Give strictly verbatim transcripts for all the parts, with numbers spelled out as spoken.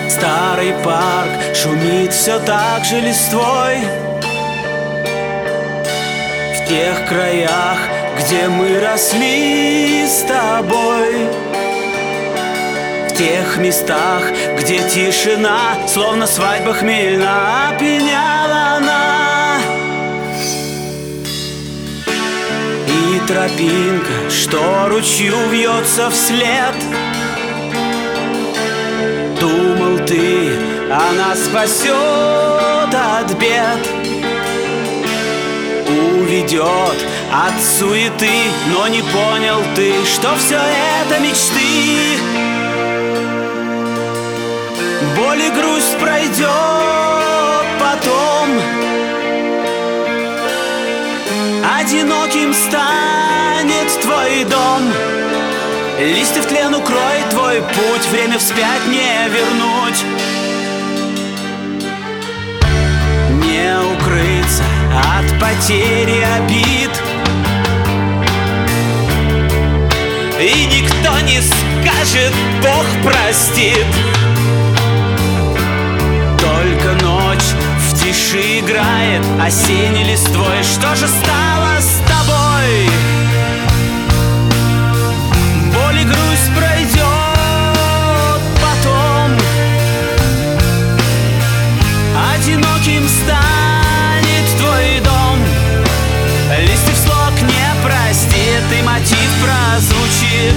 Старый парк шумит все так же листвой. В тех краях, где мы росли с тобой, в тех местах, где тишина, словно свадьба хмельна, опьяняла она. И тропинка, что ручью вьется вслед, думал ты, она спасет от бед, уведет от суеты, но не понял ты, что все это мечты. Боль и грусть пройдет потом, одиноким станет твой дом. Листья в тлен укроет твой путь, время вспять не вернуть. Не укрыться от потери обид, и никто не скажет «Бог простит». Только ночь в тиши играет осенней листвой. Что же стало с тобой? Боль и грусть пройдет потом, одиноким станет твой дом. Листьев слог не простит, и мотив прозвучит.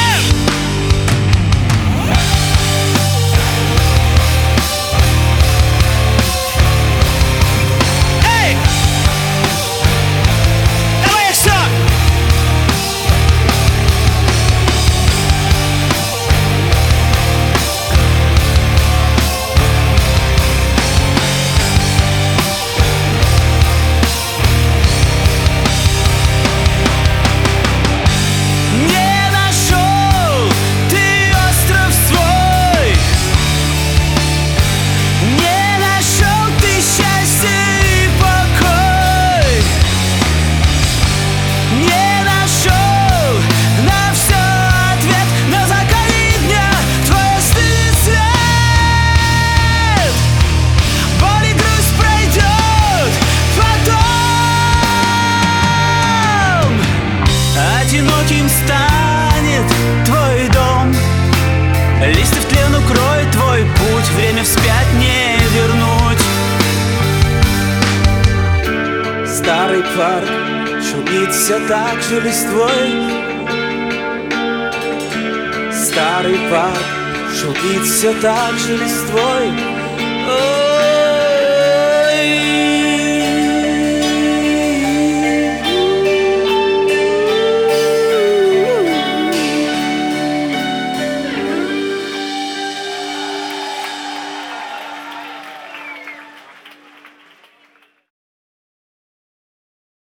Одиноким станет твой дом, листья в тлен укроет твой путь, время вспять не вернуть. Старый парк шумит все так же листвой. Старый парк шумит все так же листвой. О-о-о.